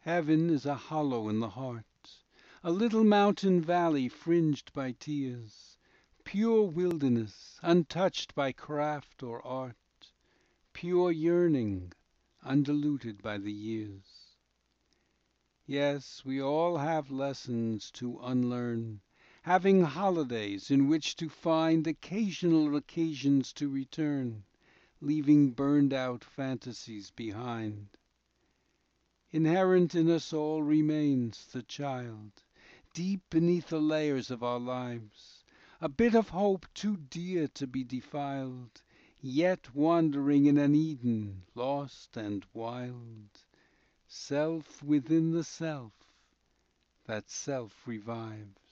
Heaven is a hollow in the heart, a little mountain valley fringed by tears, pure wilderness, untouched by craft or art, pure yearning, undiluted by the years. Yes, we all have lessons to unlearn, having holidays in which to find occasional occasions to return, leaving burned out fantasies behind. Inherent in us all remains the child, deep beneath the layers of our lives, a bit of hope too dear to be defiled, yet wandering in an Eden lost and wild, self within the self, that self revived.